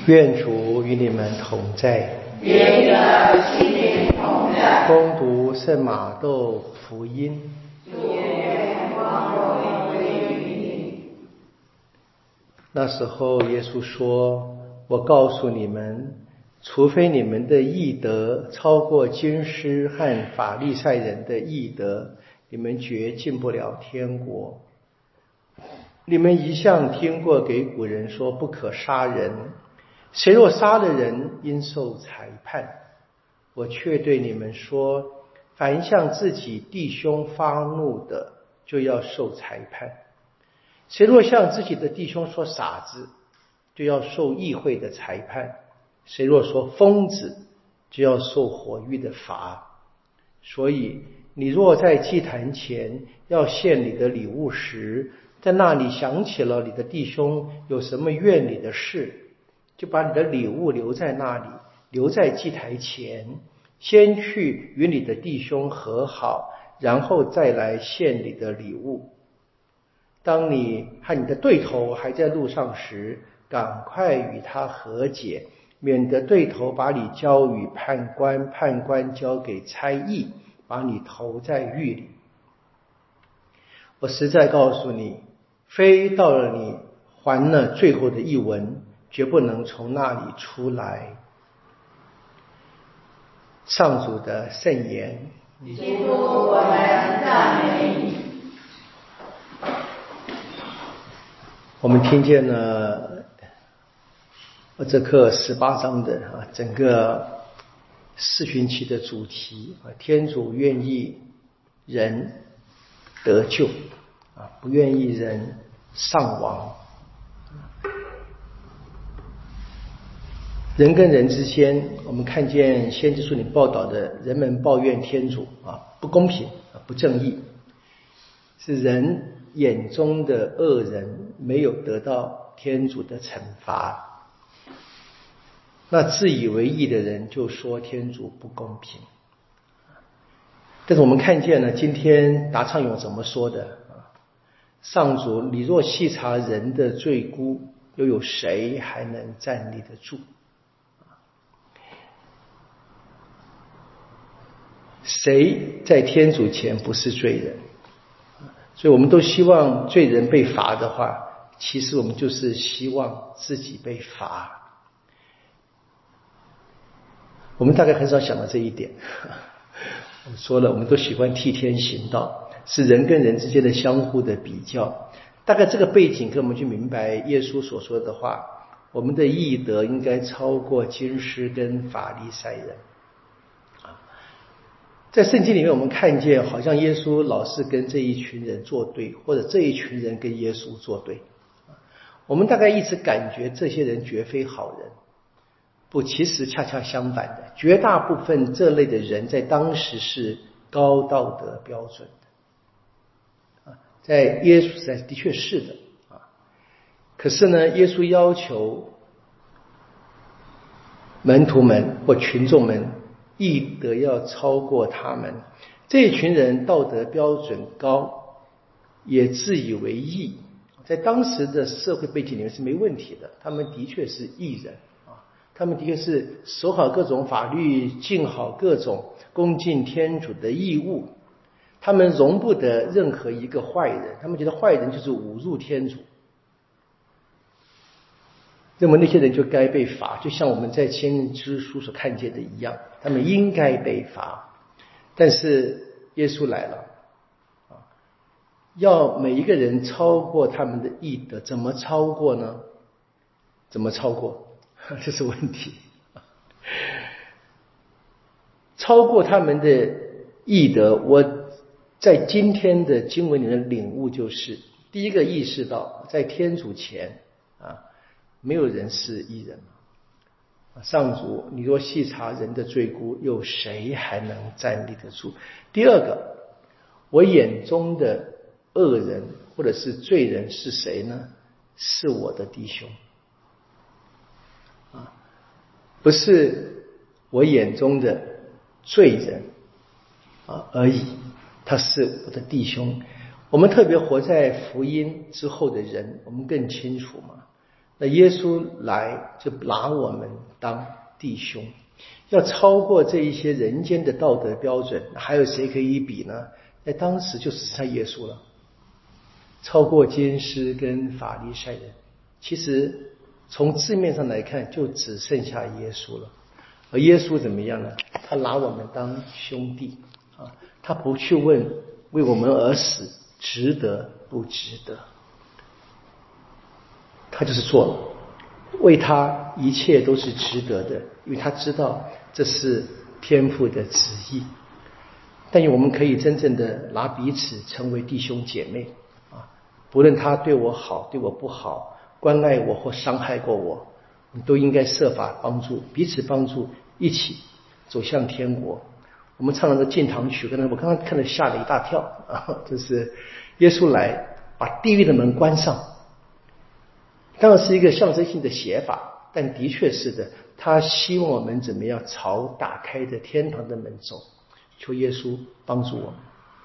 愿主与你们同在， 也与你心灵同在。 恭读圣马窦福音。 主愿光荣归于你。 那时候，耶稣说：“我告诉你们，除非你们的义德超过经师和法利赛人的义德，你们绝进不了天国。你们一向听过给古人说不可杀人，谁若杀了人，应受裁判。我却对你们说，凡向自己弟兄发怒的，就要受裁判。谁若向自己的弟兄说傻子，就要受议会的裁判。谁若说疯子，就要受火狱的罚。所以你若在祭坛前要献你的礼物时，在那里想起了你的弟兄有什么怨你的事，就把你的礼物留在那里，留在祭台前，先去与你的弟兄和好，然后再来献你的礼物。当你和你的对头还在路上时，赶快与他和解，免得对头把你交与判官，判官交给差役，把你投在狱里。我实在告诉你，非到了你还了最后的一文，绝不能从那里出来。上主的圣言。 基督，我们赞美你。 我们听见了这课18章的整个四旬期的主题天主愿意人得救不愿意人丧亡。人跟人之间，我们看见先知书里报道的人们抱怨天主不公平不正义，是人眼中的恶人没有得到天主的惩罚。那自以为义的人就说天主不公平。但是我们看见了今天达倡勇怎么说的上主，你若细查人的罪辜，又有谁还能站立得住？谁在天主前不是罪人？所以我们都希望罪人被罚的话，其实我们就是希望自己被罚。我们大概很少想到这一点。我们说了，我们都喜欢替天行道，是人跟人之间的相互的比较。大概这个背景跟我们去明白耶稣所说的话，我们的义德应该超过经师跟法利赛人。在圣经里面我们看见好像耶稣老是跟这一群人作对，或者这一群人跟耶稣作对。我们大概一直感觉这些人绝非好人，不，其实恰恰相反的，绝大部分这类的人在当时是高道德标准的在耶稣时代的确是的可是呢，耶稣要求门徒们或群众们义德要超过他们。这一群人道德标准高，也自以为义，在当时的社会背景里面是没问题的，他们的确是义人他们的确是守好各种法律，尽好各种恭敬天主的义务，他们容不得任何一个坏人，他们觉得坏人就是侮辱天主，认为那些人就该被罚，就像我们在先知书所看见的一样，他们应该被罚。但是耶稣来了要每一个人超过他们的义德，怎么超过呢？怎么超过？这是问题。超过他们的义德，我在今天的经文里的领悟就是，第一个意识到在天主前没有人是义人。上主，你若细查人的罪辜，有谁还能站立得住？第二个，我眼中的恶人或者是罪人是谁呢？是我的弟兄不是我眼中的罪人而已，他是我的弟兄。我们特别活在福音之后的人，我们更清楚嘛。 那耶稣来就拿我们当弟兄，要超过这一些人间的道德标准，还有谁可以比呢？在当时就只剩下耶稣了，超过经师跟法利赛人。其实从字面上来看，就只剩下耶稣了。而耶稣怎么样呢？他拿我们当兄弟啊，他不去问为我们而死值得不值得，他就是做了，为他一切都是值得的，因为他知道这是天父的旨意。但愿我们可以真正的拿彼此成为弟兄姐妹啊，不论他对我好对我不好，关爱我或伤害过我，我们都应该设法帮助彼此，帮助一起走向天国。我们唱了个进堂曲，我刚刚看了吓了一大跳啊，就是耶稣来把地狱的门关上，当然是一个象征性的写法，但的确是的，他希望我们怎么样朝打开的天堂的门走。求耶稣帮助我们。